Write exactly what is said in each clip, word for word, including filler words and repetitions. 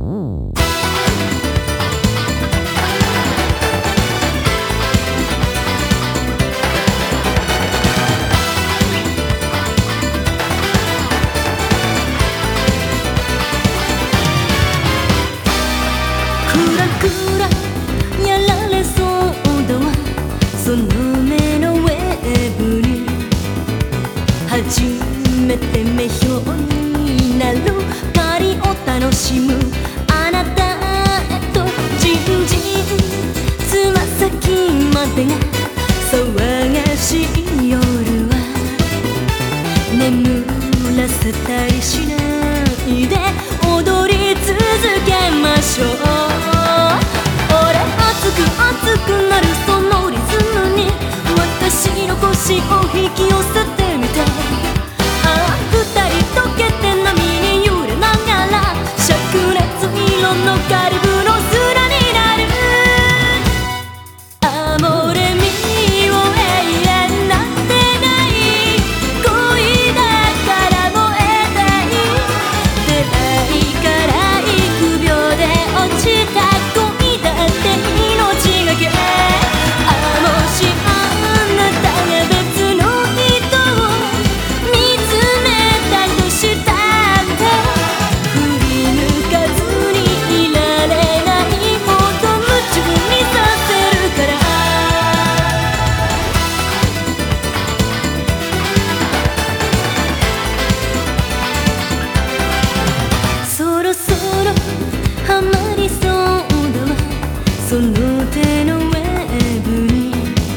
やられそうだわ、その目のウェブに初めて目標になる狩りを楽しむあなたへとじんじんつま先までが騒がしい夜は眠らせたりしないで踊り続けましょう。熱く熱くなるそのリズムに私の腰を引き寄せてみて、ああ二人溶けて波に揺れながら灼熱色のカリブの空になる。アモレミを永遠なんてない恋だから燃えたい、出会いから幾秒で落ちた恋だってその手のウェブに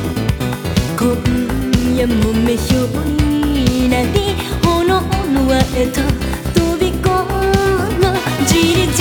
今夜も目標になり炎の輪へと飛び込むじりじり